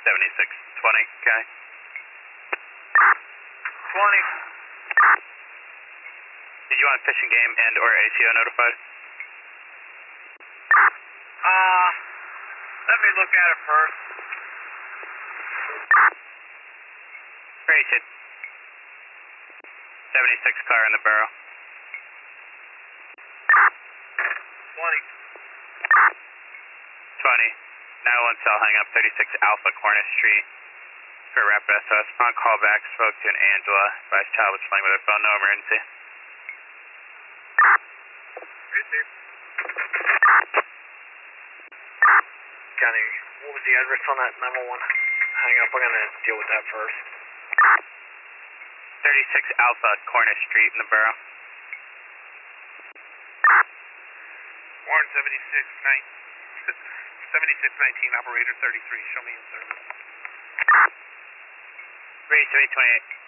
7620, okay. 20. Did you want Fish and Game and or ACO notified? Let me look at it first. Great, kid. 76 car in the barrel. 20. 20. 901 cell hang up 36 Alpha Cornish Street. For Rapid SOS. On callback, spoke to an Angela. Advised child was playing with her phone, no emergency. Johnny, what was the address on that 911? Hang up, I'm gonna deal with that first. 36 Alpha Cornish Street in the barrel. Warren 7619, operator 33, show me in service. Ready to 828.